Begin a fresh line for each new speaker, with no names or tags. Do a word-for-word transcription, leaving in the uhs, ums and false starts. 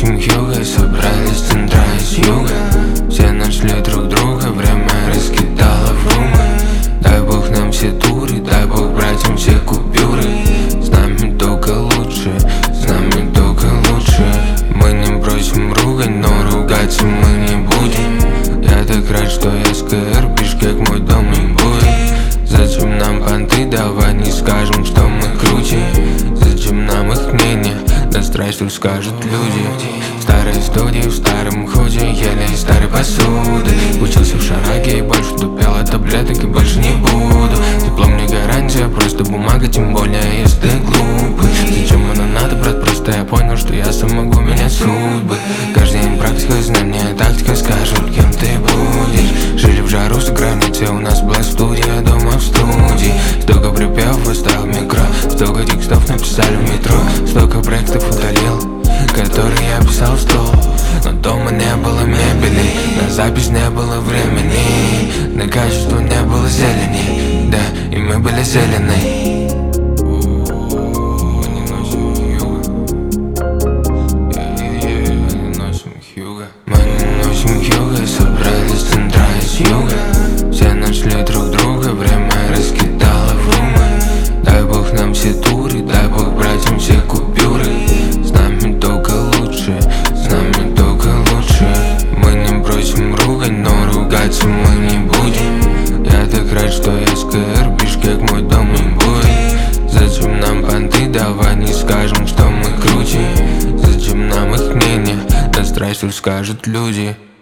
носим Хьюго, собрались с центра и с юга. Все нашли друг друга, время раскидало в румы. Дай Бог нам все туры, дай Бог братьям все купюры. С нами только лучше, с нами только лучше. Мы не бросим ругань, но ругаться мы не будем. Я так рад, что я с КР, Бишкек мой дом и будет. Зачем нам понты, давай не скажем, что мы круче. Зачем нам их мнение, да страсть скажут люди. В старой студии, в старом худе, ели из старой посуды. Учился в шараге и больше тупел от таблеток и больше не буду. Диплом не гарантия, просто бумага, тем более если ты глупый. Зачем оно надо, брат, просто я понял, что я сам могу менять судьбы. Каждый день практика, знания, тактика скажут, кем ты будешь. Жили в жару за границей, у нас была студия, дома в студии. Столько припевов оставил микро, столько текстов написали в метро. Столько проектов удалил, которые я писал в стол. Но дома не было мебели, на запись не было времени, на качество не было зелени, да, и мы были зеленые. Мы не носим Хьюго, собрались с центра и с юга. Все нашли друг друга, время раскидало в румы. Дай Бог нам все туры, дай Бог братьям все купюры. С нами только лучше, с нами только лучше. Мы не бросим ругань, но ругаться мы не будем. Я так рад, что я с КР, Бишкек мой дом и будет. Зачем нам понты, давай не скажем, что мы круче. Зачем нам их мнение, да страсть скажут люди.